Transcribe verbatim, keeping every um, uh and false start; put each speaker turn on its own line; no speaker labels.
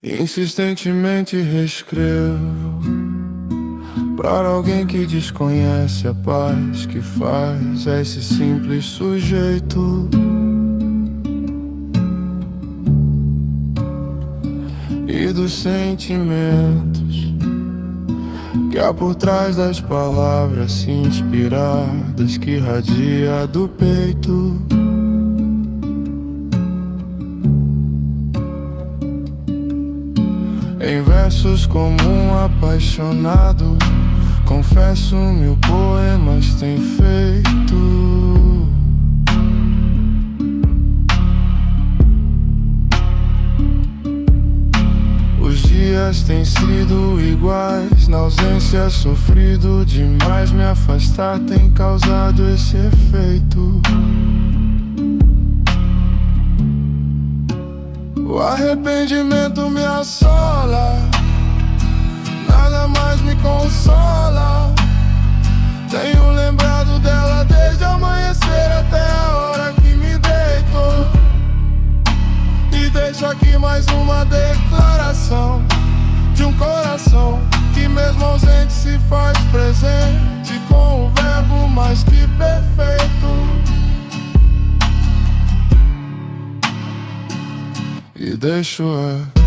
Insistentemente reescrevo para alguém que desconhece a paz que faz esse simples sujeito. E dos sentimentos que há por trás das palavras inspiradas que irradia do peito. Em versos como um apaixonado, confesso mil poemas tem feito. Os dias têm sido iguais, na ausência sofrido demais. Me afastar tem causado esse efeito. O arrependimento me assola, nada mais me consola. Tenho lembrado dela desde amanhecer até a hora que me deito. E deixo aqui mais uma declaração de um coração que mesmo ausente se faz presente, com o verbo mais que perfeito. E deixo a